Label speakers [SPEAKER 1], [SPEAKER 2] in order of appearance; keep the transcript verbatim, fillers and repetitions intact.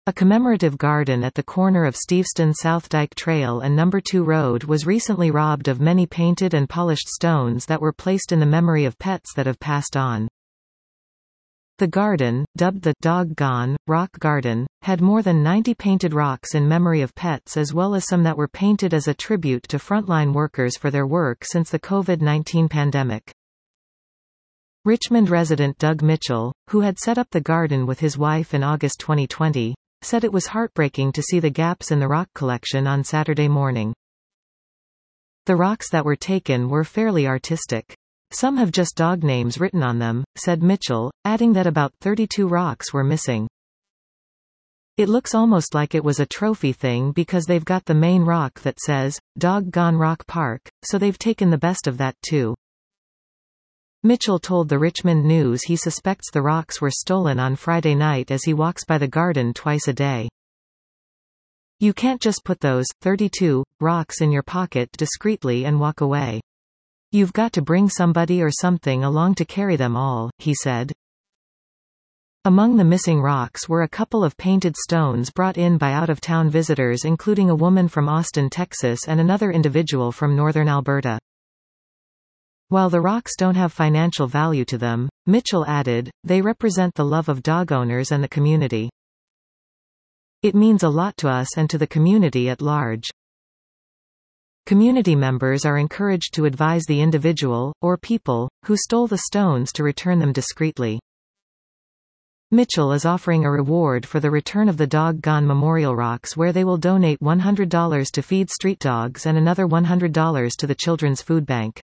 [SPEAKER 1] A commemorative garden at the corner of Steveston South Dyke Trail and Number two Road was recently robbed of many painted and polished stones that were placed in the memory of pets that have passed on. The garden, dubbed the Doggone Rock Garden, had more than ninety painted rocks in memory of pets, as well as some that were painted as a tribute to frontline workers for their work since the COVID nineteen pandemic. Richmond resident Doug Mitchell, who had set up the garden with his wife in August twenty twenty, said it was heartbreaking to see the gaps in the rock collection on Saturday morning. The rocks that were taken were fairly artistic. Some have just dog names written on them, said Mitchell, adding that about thirty-two rocks were missing. It looks almost like it was a trophy thing because they've got the main rock that says, Doggone Rock Park, so they've taken the best of that too. Mitchell told the Richmond News he suspects the rocks were stolen on Friday night as he walks by the garden twice a day. You can't just put those, thirty-two, rocks in your pocket discreetly and walk away. You've got to bring somebody or something along to carry them all, he said. Among the missing rocks were a couple of painted stones brought in by out-of-town visitors, including a woman from Austin, Texas and another individual from northern Alberta. While the rocks don't have financial value to them, Mitchell added, they represent the love of dog owners and the community. It means a lot to us and to the community at large. Community members are encouraged to advise the individual, or people, who stole the stones to return them discreetly. Mitchell is offering a reward for the return of the Doggone Memorial Rocks, where they will donate one hundred dollars to feed street dogs and another one hundred dollars to the Children's Food Bank.